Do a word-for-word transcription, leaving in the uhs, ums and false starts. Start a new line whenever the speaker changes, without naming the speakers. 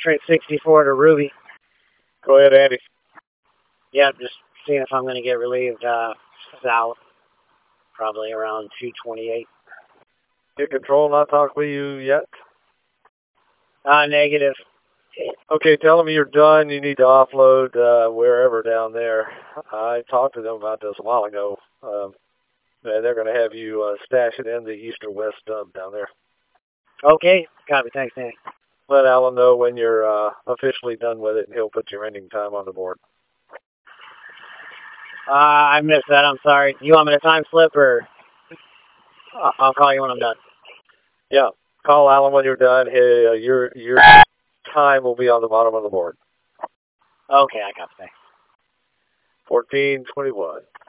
Trent sixty-four to Ruby.
Go ahead, Andy.
Yeah, just seeing if I'm going to get relieved uh, south, probably around two twenty-eight.
Get control not talk with you yet?
Uh, negative.
Okay, tell them you're done. You need to offload uh, wherever down there. I talked to them about this a while ago. Um, they're going to have you uh, stash it in the east or west dump down there.
Okay, copy. Thanks, Danny.
Let Alan know when you're uh, officially done with it, and he'll put your ending time on the board.
Uh, I missed that. I'm sorry. You want me to time slip, or I'll call you when I'm done?
Yeah, call Alan when you're done. Hey, uh, your your time will be on the bottom of the board.
Okay, I got it.
fourteen twenty-one.